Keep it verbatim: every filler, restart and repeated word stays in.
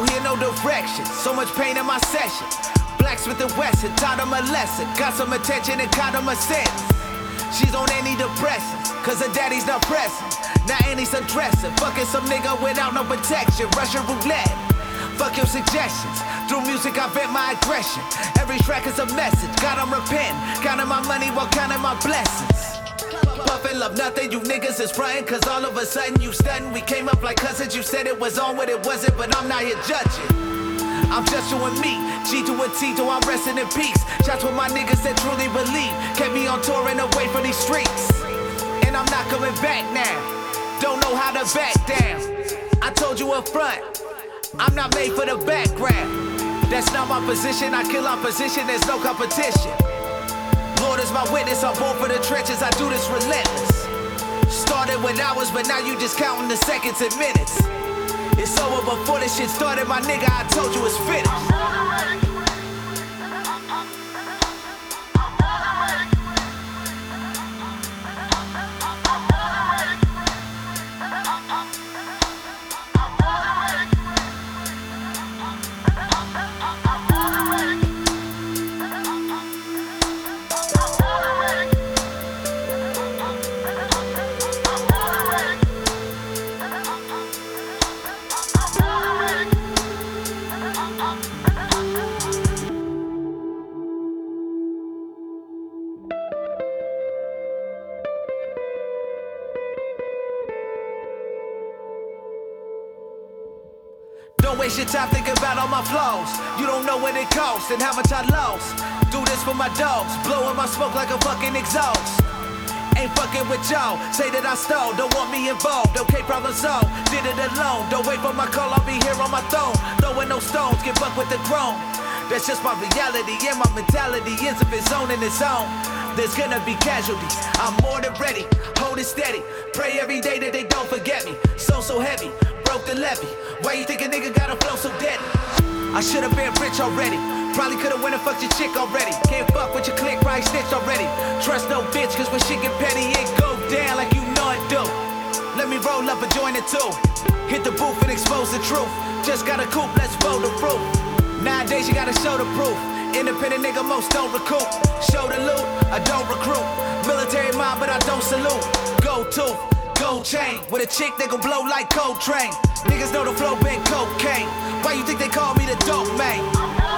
don't hear no direction. So much pain in my session. Blacksmith and Wesson taught him a lesson. Got some attention and caught him a sentence. She's on antidepressants, cause her daddy's not pressing. Now Annie's undressing, fucking some nigga without no protection. Russian roulette, fuck your suggestions. Through music I vent my aggression. Every track is a message, God I'm repenting. Counting my money while counting my blessings. Puffin' love nothing, you niggas is frontin'. Cause all of a sudden you stuntin'. We came up like cousins, you said it was on what it wasn't. But I'm not here judging, I'm just doing me. G to a T to I'm resting in peace. Shots with my niggas that truly believe. Kept me on tour and away from these streets. And I'm not coming back now. Don't know how to back down. I told you up front, I'm not made for the background. That's not my position, I kill opposition, there's no competition. Lord is my witness, I'm born for the trenches, I do this relentless. Started with hours, but now you just counting the seconds and minutes. It's over before this shit started, my nigga, I told you it's finished. Don't waste your time thinking about all my flaws. You don't know what it costs and how much I lost. Do this for my dogs, blowing my smoke like a fucking exhaust. Ain't fucking with y'all, say that I stole, don't want me involved. Okay, problem solved, did it alone. Don't wait for my call, I'll be here on my throne. Throwing no stones, get fucked with the chrome. That's just my reality, and my mentality is if it's on in its own. There's gonna be casualties, I'm more than ready. Hold it steady, pray every day that they don't forget me. So, so heavy, broke the levee. Why you think a nigga got a flow so deadly? I should've been rich already. Probably could've went and fucked your chick already. Can't fuck with your clique, probably snitched already. Trust no bitch, cause when shit get petty, it go down like you know it do. Let me roll up a joint or two. Hit the booth and expose the truth. Just got a coupe, let's roll the roof. Nowadays you gotta show the proof. Independent nigga, most don't recoup. Show the loot, I don't recruit. Military mind, but I don't salute. Go to, gold chain. With a chick, they gon' blow like Coltrane. Niggas know the flow been cocaine. Why you think they call me the dope man?